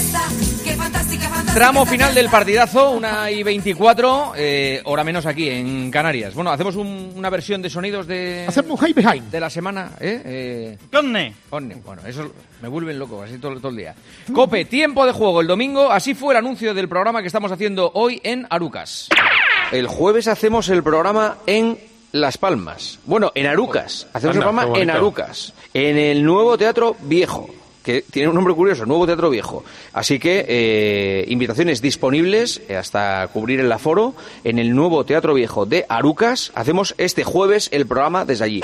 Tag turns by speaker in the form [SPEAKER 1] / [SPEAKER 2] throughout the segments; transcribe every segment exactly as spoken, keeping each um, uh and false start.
[SPEAKER 1] fiesta, qué fantástica, fantástica.
[SPEAKER 2] Tramo final del partidazo, una y veinticuatro, eh, hora menos aquí en Canarias. Bueno, hacemos un, una versión de sonidos de...
[SPEAKER 3] Hacemos un high behind.
[SPEAKER 2] De la semana, ¿eh? eh
[SPEAKER 4] Conne.
[SPEAKER 2] Conne. Bueno, eso me vuelven loco, así todo, todo el día. Cope, tiempo de juego el domingo. Así fue el anuncio del programa que estamos haciendo hoy en Arucas.
[SPEAKER 5] El jueves hacemos el programa en Las Palmas. Bueno, en Arucas. Hacemos
[SPEAKER 3] Anda,
[SPEAKER 5] el programa en Arucas. En el nuevo Teatro Viejo, que tiene un nombre curioso, Nuevo Teatro Viejo. Así que eh, invitaciones disponibles hasta cubrir el aforo en el Nuevo Teatro Viejo de Arucas. Hacemos este jueves el programa desde allí.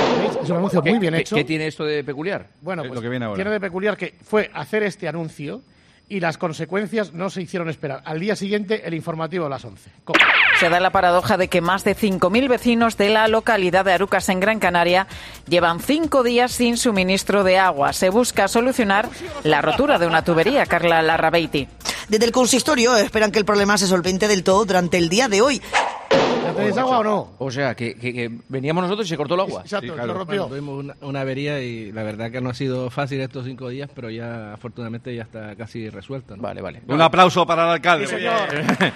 [SPEAKER 3] Es un anuncio muy bien hecho.
[SPEAKER 2] ¿Qué, ¿Qué tiene esto de peculiar?
[SPEAKER 3] Bueno, pues
[SPEAKER 2] lo que viene ahora.
[SPEAKER 3] Tiene de peculiar que fue hacer este anuncio y las consecuencias no se hicieron esperar. Al día siguiente, el informativo a las once. ¿Cómo?
[SPEAKER 6] Se da la paradoja de que más de cinco mil vecinos de la localidad de Arucas, en Gran Canaria, llevan cinco días sin suministro de agua. Se busca solucionar la rotura de una tubería. Carla Larrabeiti.
[SPEAKER 7] Desde el consistorio esperan que el problema se solvente del todo durante el día de hoy.
[SPEAKER 3] ¿Ya tenéis agua o no?
[SPEAKER 2] O sea, que, que, que veníamos nosotros y se cortó el agua.
[SPEAKER 3] Exacto,
[SPEAKER 8] Sí, claro.
[SPEAKER 3] lo rompió.
[SPEAKER 8] Bueno, tuvimos una, una avería y la verdad que no ha sido fácil estos cinco días, pero ya afortunadamente ya está casi resuelto, ¿no?
[SPEAKER 2] Vale, vale.
[SPEAKER 4] Un aplauso para el alcalde.
[SPEAKER 3] Sí, señor.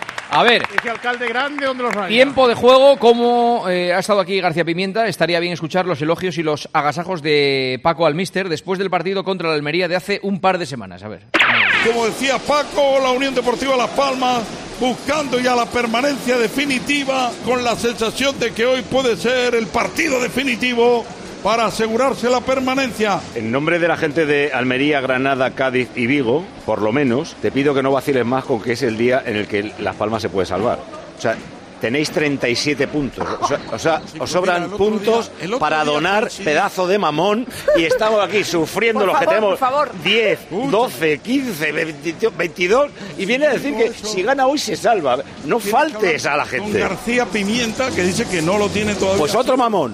[SPEAKER 2] A ver,
[SPEAKER 3] Dice alcalde grande, ¿dónde los rayos?
[SPEAKER 2] tiempo de juego, como eh, ha estado aquí García Pimienta, estaría bien escuchar los elogios y los agasajos de Paco Almíster después del partido contra la Almería de hace un par de semanas. A ver.
[SPEAKER 9] Como decía Paco, la Unión Deportiva Las Palmas buscando ya la permanencia definitiva, con la sensación de que hoy puede ser el partido definitivo para asegurarse la permanencia.
[SPEAKER 10] En nombre de la gente de Almería, Granada, Cádiz y Vigo, por lo menos, te pido que no vaciles más con que es el día en el que Las Palmas se puede salvar. O sea, tenéis treinta y siete puntos. O sea, o sea
[SPEAKER 9] Sí,
[SPEAKER 10] os
[SPEAKER 9] pues
[SPEAKER 10] sobran
[SPEAKER 9] mira, el otro
[SPEAKER 10] puntos
[SPEAKER 9] día- el otro
[SPEAKER 10] para
[SPEAKER 9] día
[SPEAKER 10] donar,
[SPEAKER 9] coincidí-
[SPEAKER 10] pedazo de mamón, y estamos aquí sufriendo
[SPEAKER 6] Por
[SPEAKER 10] los que
[SPEAKER 6] favor,
[SPEAKER 10] tenemos
[SPEAKER 6] por favor.
[SPEAKER 10] diez, doce, quince, veintidós, y viene a decir que si gana hoy se salva. No faltes a la
[SPEAKER 9] Con
[SPEAKER 10] gente.
[SPEAKER 9] García Pimienta, que dice que no lo tiene todavía.
[SPEAKER 10] Pues otro mamón.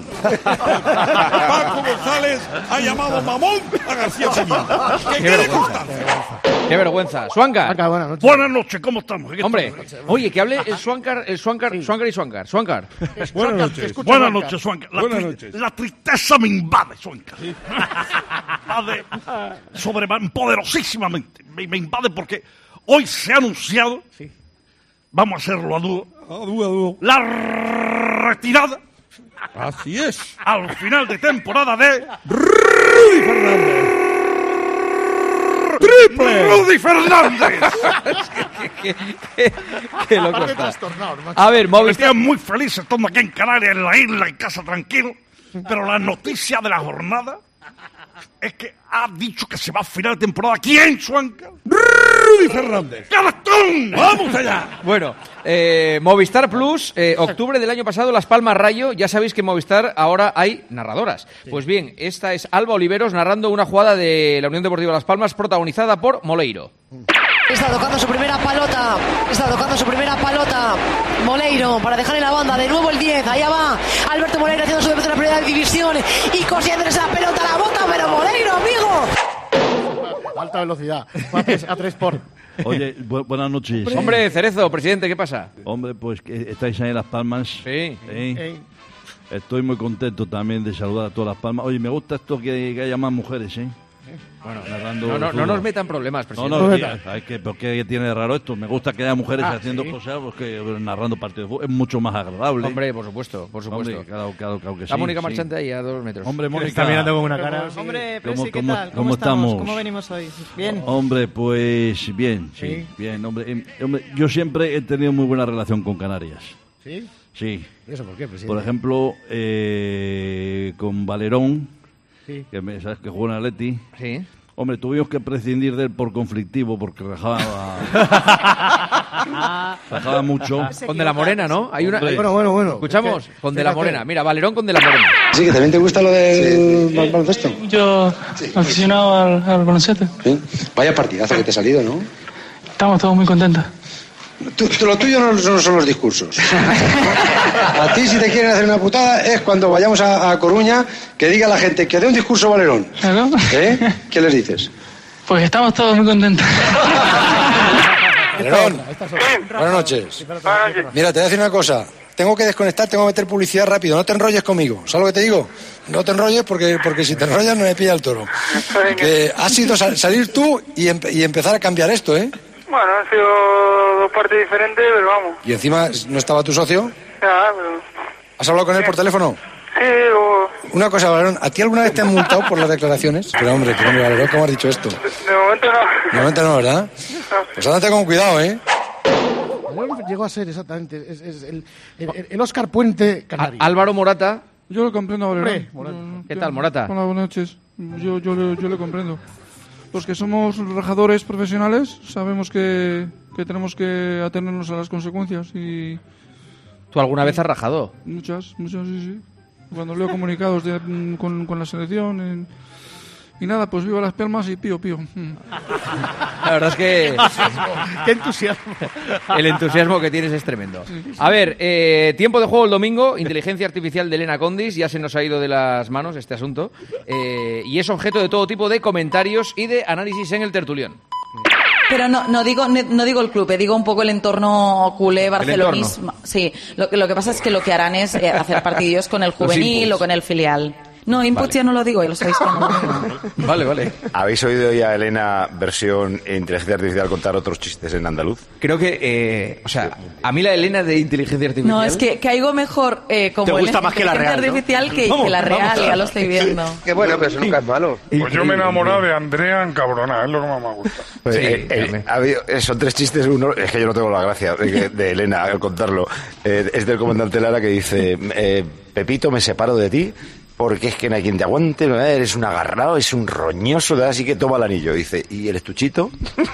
[SPEAKER 9] Paco González ha llamado mamón a García Pimienta. Que
[SPEAKER 2] Qué
[SPEAKER 9] quede
[SPEAKER 2] vergüenza.
[SPEAKER 9] constancia.
[SPEAKER 2] Qué vergüenza. Suancar.
[SPEAKER 3] Acá, buenas noches.
[SPEAKER 4] Buenas noches, ¿cómo estamos? Aquí
[SPEAKER 2] Hombre,
[SPEAKER 4] estamos.
[SPEAKER 2] oye, que hable el Suancar, el Suancar, Suancar y Suancar. Suancar.
[SPEAKER 9] Buenas
[SPEAKER 3] Te
[SPEAKER 9] noches.
[SPEAKER 3] escucho,
[SPEAKER 4] Buenas
[SPEAKER 3] Blanca.
[SPEAKER 4] noches, Suanca. La,
[SPEAKER 9] Buenas
[SPEAKER 4] tri-
[SPEAKER 9] noches.
[SPEAKER 4] la tristeza me invade, Suanca. Me invade sobre, poderosísimamente. Me, me invade porque hoy se ha anunciado, vamos a hacerlo a dúo,
[SPEAKER 9] Ah, dúo, dúo.
[SPEAKER 4] la retirada
[SPEAKER 9] Así es.
[SPEAKER 4] al final de temporada de
[SPEAKER 9] Rudy Fernández.
[SPEAKER 4] Rudy Fernández.
[SPEAKER 2] qué, qué- qué loco
[SPEAKER 3] Aparte
[SPEAKER 2] está.
[SPEAKER 3] trastornado, macho.
[SPEAKER 2] A ver, Movistar.
[SPEAKER 4] Estoy muy feliz estando aquí en Canarias, en la isla, en casa, tranquilo. Pero la noticia de la jornada es que ha dicho que se va a final de temporada. ¿Quién, Suanca?
[SPEAKER 9] Rudy Fernández.
[SPEAKER 4] ¡Cartón!
[SPEAKER 9] ¡Vamos allá!
[SPEAKER 2] Bueno, eh, Movistar Plus, eh, octubre del año pasado, Las Palmas Rayo. Ya sabéis que en Movistar ahora hay narradoras. Pues bien, esta es Alba Oliveros narrando una jugada de la Unión Deportiva Las Palmas protagonizada por Moleiro.
[SPEAKER 11] Está tocando su primera palota. Está tocando su primera palota. Moleiro para dejar en la banda. De nuevo el diez. Allá va Alberto Moleiro haciendo su debut en la primera división. Y cosiendo esa pelota a la bota. Pero Moleiro, amigo.
[SPEAKER 3] Alta velocidad. Va a tres- a tres por.
[SPEAKER 12] Oye, bu- buenas noches.
[SPEAKER 2] Hombre, Cerezo, presidente, ¿qué pasa?
[SPEAKER 12] Hombre, pues que estáis ahí en Las Palmas.
[SPEAKER 2] Sí.
[SPEAKER 12] ¿Eh?
[SPEAKER 3] Eh,
[SPEAKER 12] Estoy muy contento también de saludar a todas Las Palmas. Oye, me gusta esto que, que haya más mujeres, ¿eh?
[SPEAKER 2] Bueno,
[SPEAKER 12] narrando
[SPEAKER 2] no, no, no
[SPEAKER 12] fútbol.
[SPEAKER 2] nos metan problemas,
[SPEAKER 12] No,
[SPEAKER 2] presidente.
[SPEAKER 12] no,
[SPEAKER 3] No
[SPEAKER 12] sí,
[SPEAKER 3] metan.
[SPEAKER 12] hay que, ¿por qué tiene de raro esto? Me gusta que haya mujeres
[SPEAKER 3] Ah,
[SPEAKER 12] haciendo
[SPEAKER 3] sí.
[SPEAKER 12] cosas, pues que narrando partidos de fútbol es mucho más agradable.
[SPEAKER 2] Hombre, por supuesto, por supuesto.
[SPEAKER 12] Hombre, claro, claro, claro que sí.
[SPEAKER 2] La Mónica
[SPEAKER 12] sí.
[SPEAKER 2] Marchante ahí a dos metros.
[SPEAKER 12] Hombre, Mónica.
[SPEAKER 13] Está mirando con una cara.
[SPEAKER 11] Hombre,
[SPEAKER 12] ¿Cómo-
[SPEAKER 11] Presi, ¿qué
[SPEAKER 12] cómo-
[SPEAKER 11] tal?
[SPEAKER 12] cómo estamos?
[SPEAKER 11] ¿Cómo venimos hoy? Bien.
[SPEAKER 12] Hombre, pues bien, sí,
[SPEAKER 3] Sí.
[SPEAKER 12] bien, hombre, em, hombre. Yo siempre he tenido muy buena relación con Canarias.
[SPEAKER 3] ¿Sí?
[SPEAKER 12] Sí.
[SPEAKER 3] ¿Y eso por qué, presidente?
[SPEAKER 12] Por ejemplo, eh, con Valerón,
[SPEAKER 3] Sí.
[SPEAKER 12] que me, sabes que jugó en Atleti.
[SPEAKER 2] Sí.
[SPEAKER 12] Hombre, tuvimos que prescindir de él por conflictivo, porque rajaba, rajaba mucho.
[SPEAKER 2] Con De la Morena, ¿no? Hay una.
[SPEAKER 12] Hombre.
[SPEAKER 3] Bueno, bueno, bueno.
[SPEAKER 2] Escuchamos,
[SPEAKER 3] Es que-
[SPEAKER 2] con De la
[SPEAKER 3] fíjate.
[SPEAKER 2] Morena. Mira, Valerón con De la Morena.
[SPEAKER 14] Sí, que también te gusta lo del bal- baloncesto.
[SPEAKER 11] Yo, aficionado al, al baloncesto.
[SPEAKER 14] Sí. Vaya partidazo que te ha salido, ¿no?
[SPEAKER 11] Estamos todos muy contentos.
[SPEAKER 14] Tú- tú- lo tuyo no son, son los discursos. A ti, si te quieren hacer una putada, es cuando vayamos a, a Coruña, que diga la gente que dé un discurso Valerón.
[SPEAKER 11] ¿Claro?
[SPEAKER 14] ¿Eh? ¿Qué les dices?
[SPEAKER 11] Pues estamos todos muy contentos.
[SPEAKER 14] Valerón, buenas noches. Mira, te voy a decir una cosa. tengo que desconectar, tengo que meter publicidad rápido. No te enrolles conmigo. ¿Sabes lo que te digo? No te enrolles porque, porque si te enrollas no me pilla el toro. Que ha sido sal- salir tú y, em- y empezar a cambiar esto, ¿eh?
[SPEAKER 13] Bueno, han sido dos partes diferentes, pero vamos.
[SPEAKER 14] Y encima, ¿no estaba tu socio?
[SPEAKER 13] Ya, pero...
[SPEAKER 14] ¿Has hablado con él por teléfono?
[SPEAKER 13] Sí, o...
[SPEAKER 14] Una cosa, Valerón, ¿a ti alguna vez te han multado por las declaraciones? Pero hombre, pero hombre, Valerón, ¿cómo has dicho esto?
[SPEAKER 13] De momento no.
[SPEAKER 14] De momento no, ¿verdad? Pues andate con cuidado, ¿eh?
[SPEAKER 3] Llegó a ser exactamente es, es el, el, el Óscar Puente canario.
[SPEAKER 2] Álvaro Morata.
[SPEAKER 15] Yo lo comprendo, Valerón.
[SPEAKER 3] Hombre,
[SPEAKER 2] ¿Qué tal, Morata?
[SPEAKER 15] Hola, buenas noches. Yo, yo, le- yo le comprendo. Los que somos rajadores profesionales sabemos que, que tenemos que atenernos a las consecuencias y...
[SPEAKER 2] ¿Tú alguna vez has rajado?
[SPEAKER 15] Muchas, muchas, sí, sí. Cuando leo comunicados de, mm, con, con la selección... en- y nada, pues viva Las Palmas y pío, pío. Mm.
[SPEAKER 2] La verdad es que...
[SPEAKER 3] ¡Qué entusiasmo!
[SPEAKER 2] El entusiasmo que tienes es tremendo. A ver, eh, tiempo de juego el domingo, inteligencia artificial de Elena Condis, ya se nos ha ido de las manos este asunto, eh, y es objeto de todo tipo de comentarios y de análisis en el tertulión.
[SPEAKER 16] Pero no, no digo no digo el club, eh, digo un poco el entorno culé barcelonismo. Sí, lo, que- lo que pasa es que lo que harán es eh, hacer partidillos con el juvenil
[SPEAKER 10] inputs.
[SPEAKER 16] o con el filial. No, input ya no lo digo, ya lo sabéis que no.
[SPEAKER 2] Vale, vale.
[SPEAKER 10] ¿Habéis oído ya a Elena versión inteligencia artificial contar otros chistes en andaluz?
[SPEAKER 2] Creo que, eh, o sea, a mí la Elena de inteligencia artificial...
[SPEAKER 16] No, es que caigo mejor eh, como
[SPEAKER 2] Te gusta
[SPEAKER 16] el-
[SPEAKER 2] más que la
[SPEAKER 16] inteligencia
[SPEAKER 2] real, ¿no?
[SPEAKER 16] artificial que,
[SPEAKER 2] Vamos,
[SPEAKER 16] que la real,
[SPEAKER 2] vamos.
[SPEAKER 16] ya lo estoy viendo.
[SPEAKER 17] Qué bueno, pero eso nunca es malo.
[SPEAKER 18] Pues yo me he enamorado de Andrea encabrona, es lo que más me gusta.
[SPEAKER 10] Pues, eh, eh, ha habido- eh, son tres chistes, uno, es que yo no tengo la gracia de, que- de Elena al contarlo. Eh, es del comandante Lara que dice, eh, Pepito, me separo de ti porque es que no hay quien te aguante, eres un agarrado, es un roñoso, ¿verdad? Así que toma el anillo. Dice, ¿y el estuchito?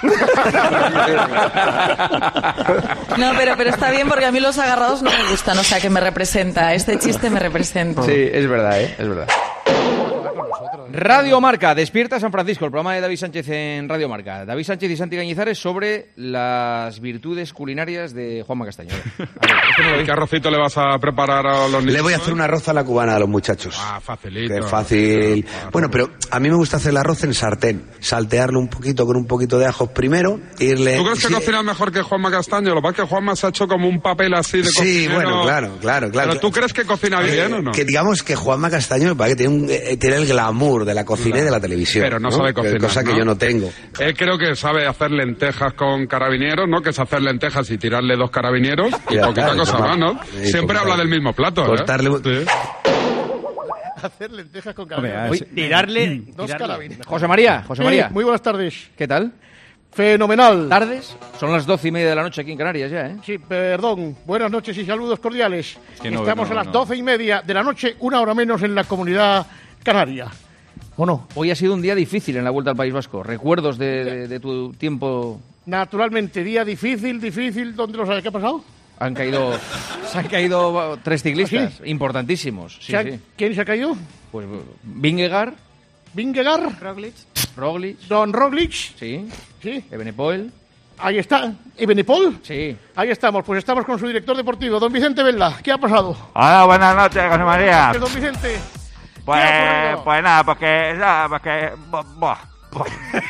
[SPEAKER 16] No, pero, pero está bien porque a mí los agarrados no me gustan, o sea que me representa, este chiste me representa.
[SPEAKER 2] Sí, es verdad, ¿eh? Es verdad. Radio Marca, Despierta San Francisco, el programa de David Sánchez en Radio Marca. David Sánchez y Santi Cañizares sobre las virtudes culinarias de Juanma Castaño.
[SPEAKER 18] ¿Qué arrocito le vas a preparar a los niños?
[SPEAKER 17] Le voy a hacer un arroz a la cubana a los muchachos.
[SPEAKER 18] Ah, facilito.
[SPEAKER 17] Que es fácil. Bueno, pero a mí me gusta hacer el arroz en sartén. Saltearlo un poquito con un poquito de ajos primero. Irle...
[SPEAKER 18] ¿Tú crees que
[SPEAKER 17] Sí,
[SPEAKER 18] cocinas mejor que Juanma Castaño? Lo que pasa es que Juanma se ha hecho como un papel así de
[SPEAKER 17] Sí,
[SPEAKER 18] cocinero.
[SPEAKER 17] bueno, claro, claro, claro.
[SPEAKER 18] ¿Pero tú crees que cocina bien o no?
[SPEAKER 17] Que digamos que Juanma Castaño me parece que tiene, un, eh, tiene el glamour de la cocina y de la televisión.
[SPEAKER 18] Pero no sabe
[SPEAKER 17] Que-
[SPEAKER 18] cocinar,
[SPEAKER 17] Cosa que
[SPEAKER 18] ¿no?
[SPEAKER 17] yo no tengo.
[SPEAKER 18] Él creo que sabe hacer lentejas con carabineros, ¿no? Que es hacer lentejas y tirarle dos carabineros y
[SPEAKER 17] Ya
[SPEAKER 18] poquita
[SPEAKER 17] está,
[SPEAKER 18] cosa
[SPEAKER 17] eso
[SPEAKER 18] más, ¿no?
[SPEAKER 17] sí,
[SPEAKER 18] Siempre
[SPEAKER 17] cortar-
[SPEAKER 18] habla del mismo plato, ¿eh?
[SPEAKER 17] cortarle un-
[SPEAKER 18] Sí.
[SPEAKER 3] Hacer lentejas con
[SPEAKER 2] Hombre,
[SPEAKER 3] carabineros.
[SPEAKER 2] Uy, tirarle-
[SPEAKER 3] Dos
[SPEAKER 2] tirarle.
[SPEAKER 3] carabineros.
[SPEAKER 2] José María, José
[SPEAKER 3] Sí,
[SPEAKER 2] María.
[SPEAKER 3] muy buenas tardes.
[SPEAKER 2] ¿Qué tal?
[SPEAKER 3] Fenomenal.
[SPEAKER 2] ¿Tardes? Son las doce y media de la noche aquí en Canarias ya, ¿eh?
[SPEAKER 3] Sí, perdón. Buenas noches y saludos cordiales.
[SPEAKER 2] que no,
[SPEAKER 3] Estamos
[SPEAKER 2] no,
[SPEAKER 3] a las
[SPEAKER 2] no.
[SPEAKER 3] doce y media de la noche, una hora menos en la comunidad canaria. ¿O no?
[SPEAKER 2] Hoy ha sido un día difícil en la Vuelta al País Vasco. ¿Recuerdos de, de- de tu tiempo?
[SPEAKER 3] Naturalmente, día difícil, difícil. ¿Dónde lo sabes? ¿Qué ha pasado?
[SPEAKER 2] Han caído, se han caído tres ciclistas importantísimos. Sí,
[SPEAKER 3] ¿Se ha-
[SPEAKER 2] sí.
[SPEAKER 3] ¿Quién se ha caído?
[SPEAKER 2] Pues Vingegaard,
[SPEAKER 3] Vingegaard.
[SPEAKER 16] Roglic.
[SPEAKER 2] Roglic,
[SPEAKER 3] Don Roglic.
[SPEAKER 2] sí,
[SPEAKER 3] Sí.
[SPEAKER 2] Evenepoel,
[SPEAKER 3] Ahí está. ¿Ebenepol?
[SPEAKER 2] sí.
[SPEAKER 3] Ahí estamos. Pues estamos con su director deportivo, don Vicente Vela. ¿Qué ha pasado?
[SPEAKER 19] Hola, buenas noches, José María.
[SPEAKER 3] ¿Qué, don Vicente?
[SPEAKER 19] Pues,
[SPEAKER 3] ¿Qué ha ocurrido?
[SPEAKER 19] pues nada, porque, ya, porque, bo- bo- bo-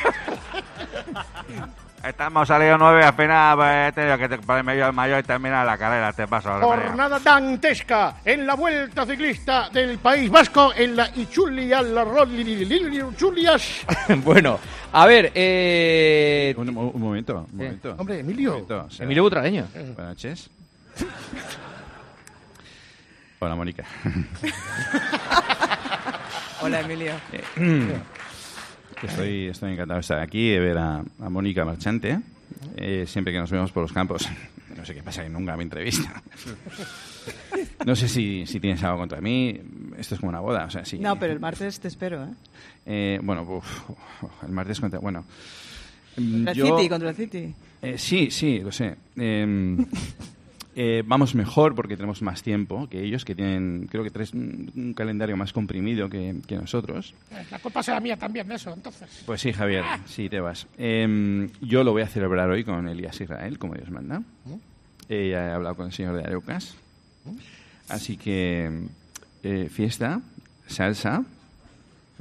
[SPEAKER 19] estamos salidos nueve, al final pues, he tenido que ponerme yo el mayor y terminar la carrera, te paso, José María.
[SPEAKER 3] Jornada dantesca en la Vuelta Ciclista del País Vasco, en la Ichulia, la Ichulias.
[SPEAKER 2] Bueno, a ver, eh...
[SPEAKER 12] Un, un momento, un momento.
[SPEAKER 3] Hombre, Emilio.
[SPEAKER 12] Un momento, o sea,
[SPEAKER 2] Emilio Butragueño.
[SPEAKER 12] Buenas noches. Hola, Mónica.
[SPEAKER 16] Hola, Emilio.
[SPEAKER 12] Estoy, estoy encantado de estar aquí, de ver a, a Mónica Marchante, eh, siempre que nos vemos por los campos. No sé qué pasa, que nunca me entrevista. No sé si, si tienes algo contra mí. Esto es como una boda, o sea, sí.
[SPEAKER 16] No, pero el martes te espero, ¿eh?
[SPEAKER 12] Eh, bueno, uf, el martes contra... Bueno,
[SPEAKER 16] Contra el
[SPEAKER 12] yo-
[SPEAKER 16] City, contra el City.
[SPEAKER 12] Eh, sí, sí, lo sé. Eh, eh, vamos mejor porque tenemos más tiempo que ellos, que tienen, creo que tres, un, un calendario más comprimido que, que nosotros.
[SPEAKER 3] La culpa será mía también de eso, entonces.
[SPEAKER 12] Pues sí, Javier, sí, te vas. Eh, yo lo voy a celebrar hoy con Elías Israel, como Dios manda. Eh, ya he hablado con el señor de Areucas. Así que eh, fiesta, salsa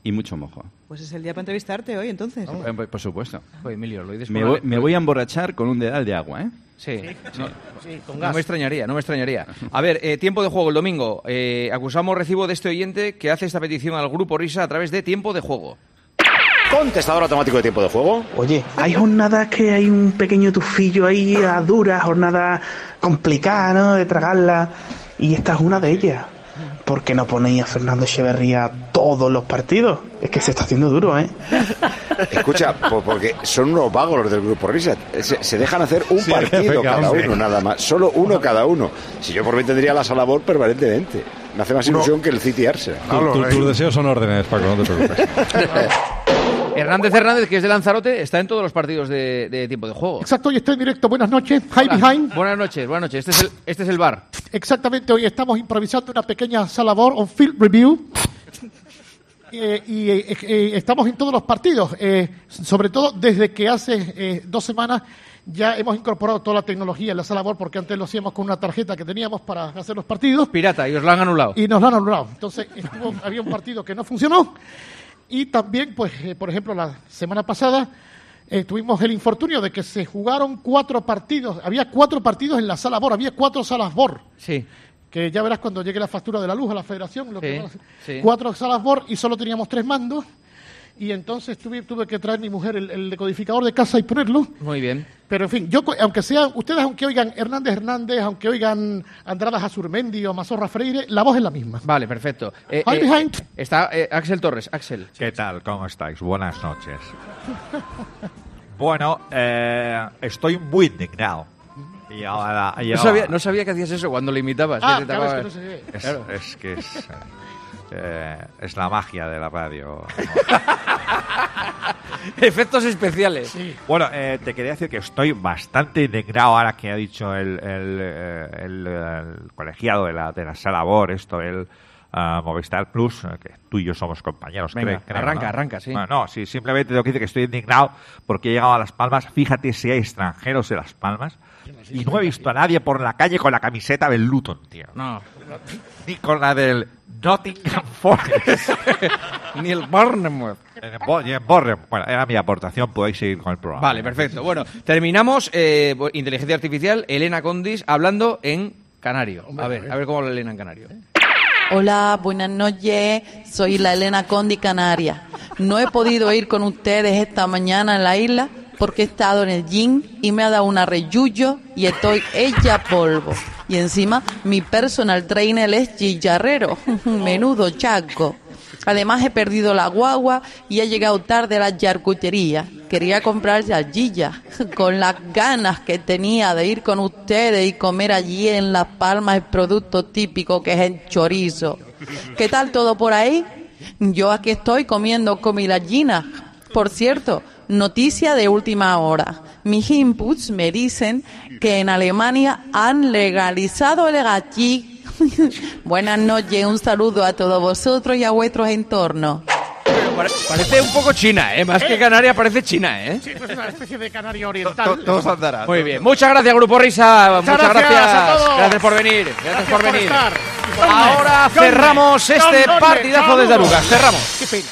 [SPEAKER 12] y mucho mojo.
[SPEAKER 7] Pues es el día para entrevistarte hoy, entonces.
[SPEAKER 12] Eh, Por, por supuesto.
[SPEAKER 2] Oye, Emilio, lo dices
[SPEAKER 12] Me
[SPEAKER 2] por
[SPEAKER 12] voy,
[SPEAKER 2] la-
[SPEAKER 12] me voy a emborrachar con un dedal de agua, ¿eh?
[SPEAKER 2] Sí,
[SPEAKER 3] Sí,
[SPEAKER 2] no,
[SPEAKER 3] sí, con
[SPEAKER 2] no
[SPEAKER 3] gas.
[SPEAKER 2] me extrañaría, no me extrañaría. A ver, eh, tiempo de juego el domingo. Eh, acusamos recibo de este oyente que hace esta petición al Grupo Risa a través de tiempo de juego.
[SPEAKER 10] Contestador automático de tiempo de juego.
[SPEAKER 20] Oye, hay jornadas que hay un pequeño tufillo ahí a dura, jornada complicada, ¿no? De tragarla. Y esta es una de ellas. ¿Por qué no ponéis a Fernando Echeverría todos los partidos? Es que se está haciendo duro, ¿eh?
[SPEAKER 10] Escucha, po- porque son unos vagos los del Grupo Risa. Se, se dejan hacer un
[SPEAKER 20] Sí,
[SPEAKER 10] partido
[SPEAKER 20] venga,
[SPEAKER 10] cada
[SPEAKER 20] hombre.
[SPEAKER 10] uno, nada más. Solo uno cada uno. Si yo por mí tendría la sala labor permanentemente. Me hace más ilusión que el City Arsenal.
[SPEAKER 21] Tu- tu- tus deseos son órdenes, Paco, no te preocupes.
[SPEAKER 2] Hernández Hernández, que es de Lanzarote, está en todos los partidos de, de tiempo de juego.
[SPEAKER 3] Exacto, hoy estoy en directo. Buenas noches. Hi
[SPEAKER 2] Hola.
[SPEAKER 3] behind.
[SPEAKER 2] Buenas noches, buenas noches. Este es el, este es el bar.
[SPEAKER 3] Exactamente, hoy estamos improvisando una pequeña sala labor on field review. Eh, y eh, eh, estamos en todos los partidos, eh, sobre todo desde que hace eh, dos semanas ya hemos incorporado toda la tecnología en la sala labor, porque antes lo hacíamos con una tarjeta que teníamos para hacer los partidos.
[SPEAKER 2] Pirata, y os lo han anulado.
[SPEAKER 3] Y nos lo han anulado. Entonces, estuvo- había un partido que no funcionó. Y también, pues, eh, por ejemplo, la semana pasada eh, tuvimos el infortunio de que se jugaron cuatro partidos. Había cuatro partidos en la sala BOR, había cuatro salas BOR.
[SPEAKER 2] Sí.
[SPEAKER 3] Que ya verás cuando llegue la factura de la luz a la federación. Lo que
[SPEAKER 2] Sí,
[SPEAKER 3] van a hacer.
[SPEAKER 2] sí.
[SPEAKER 3] Cuatro salas BOR y solo teníamos tres mandos. Y entonces tuve, tuve que traer mi mujer el, el decodificador de casa y ponerlo.
[SPEAKER 2] Muy bien.
[SPEAKER 3] Pero en fin, yo, co- aunque sean, ustedes aunque oigan Hernández Hernández, aunque oigan Andrada Azurmendi o Mazorra Freire, la voz es la misma.
[SPEAKER 2] Vale, perfecto. Eh,
[SPEAKER 3] Hi
[SPEAKER 2] eh,
[SPEAKER 3] behind.
[SPEAKER 2] está eh, Axel Torres. Axel.
[SPEAKER 22] ¿Qué tal? ¿Cómo estáis? Buenas noches. Bueno, eh, estoy muy indignado. Y ahora, y
[SPEAKER 2] No
[SPEAKER 22] ahora-
[SPEAKER 2] sabía, no sabía que hacías eso cuando le imitabas.
[SPEAKER 3] Ah,
[SPEAKER 2] que te
[SPEAKER 3] claro, es
[SPEAKER 2] tocaba-
[SPEAKER 3] que no se ve.
[SPEAKER 22] Es,
[SPEAKER 2] Claro.
[SPEAKER 22] es que es, eh, es la magia de la radio.
[SPEAKER 2] Efectos especiales.
[SPEAKER 22] Bueno, eh, te quería decir que estoy bastante indignado ahora que ha dicho el, el, eh, el, eh, el colegiado de la, de la sala BOR, esto, el ah, Movistar Plus, eh, que tú y yo somos compañeros.
[SPEAKER 2] Venga,
[SPEAKER 22] creo, creo,
[SPEAKER 2] arranca,
[SPEAKER 22] ¿no?
[SPEAKER 2] arranca, sí.
[SPEAKER 22] Bueno, no, sí, simplemente tengo que decir que estoy indignado porque he llegado a Las Palmas. Fíjate si hay extranjeros de Las Palmas y no he visto a nadie por la calle con la camiseta del Luton, tío.
[SPEAKER 2] No.
[SPEAKER 22] Ni con la del Nottingham Forest.
[SPEAKER 2] Ni el Bournemouth.
[SPEAKER 22] En el Bo- y en Bournemouth. Bueno, era mi aportación, podéis seguir con el programa.
[SPEAKER 2] Vale, perfecto. Bueno, terminamos. Eh, inteligencia artificial, Elena Condis, hablando en canario. A ver, a ver cómo habla Elena en canario.
[SPEAKER 16] Hola, buenas noches. Soy la Elena Condi Canaria. No he podido ir con ustedes esta mañana en la isla porque he estado en el gym y me ha dado una reyullo y estoy hecha polvo. Y encima mi personal trainer es chicharrero. Menudo chaco. Además he perdido la guagua y he llegado tarde a la charcutería. Quería comprar salchichas con las ganas que tenía de ir con ustedes y comer allí en Las Palmas el producto típico que es el chorizo. ¿Qué tal todo por ahí? Yo aquí estoy comiendo comilallina. Por cierto, noticia de última hora. Mis inputs me dicen que en Alemania han legalizado el gachí. Buenas noches, un saludo a todos vosotros y a vuestros entornos.
[SPEAKER 2] Pare- Parece un poco China, ¿eh? Más que Canaria, parece China, ¿eh?
[SPEAKER 3] Sí, es una especie de canario oriental.
[SPEAKER 2] andará. Muy bien. Muchas gracias, Grupo Risa.
[SPEAKER 3] Muchas
[SPEAKER 2] Muchas,
[SPEAKER 3] gracias
[SPEAKER 2] gracias.
[SPEAKER 3] a todos.
[SPEAKER 2] Gracias por venir. Gracias,
[SPEAKER 3] Gracias
[SPEAKER 2] por
[SPEAKER 3] por
[SPEAKER 2] venir.
[SPEAKER 3] estar.
[SPEAKER 2] Ahora
[SPEAKER 3] Grande,
[SPEAKER 2] cerramos
[SPEAKER 3] grande,
[SPEAKER 2] este
[SPEAKER 3] grande,
[SPEAKER 2] partidazo
[SPEAKER 3] saludos.
[SPEAKER 2] desde Arugas. Cerramos.
[SPEAKER 3] Qué pena.